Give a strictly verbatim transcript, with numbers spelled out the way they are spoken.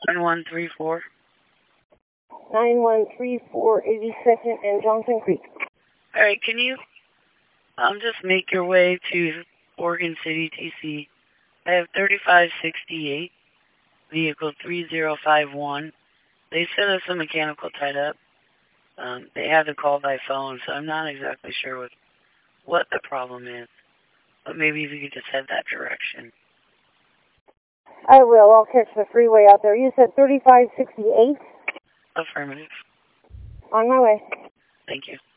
nine one three four. nine one three four, eighty-second and Johnson Creek. All right, can you um, just make your way to Oregon City, T C? I have thirty-five sixty-eight, vehicle three zero five one. They said there's some mechanical tied up. Um, they had to call by phone, so I'm not exactly sure what, what the problem is. But maybe if you could just head that direction. I will. I'll catch the freeway out there. You said thirty-five sixty-eight? Affirmative. On my way. Thank you.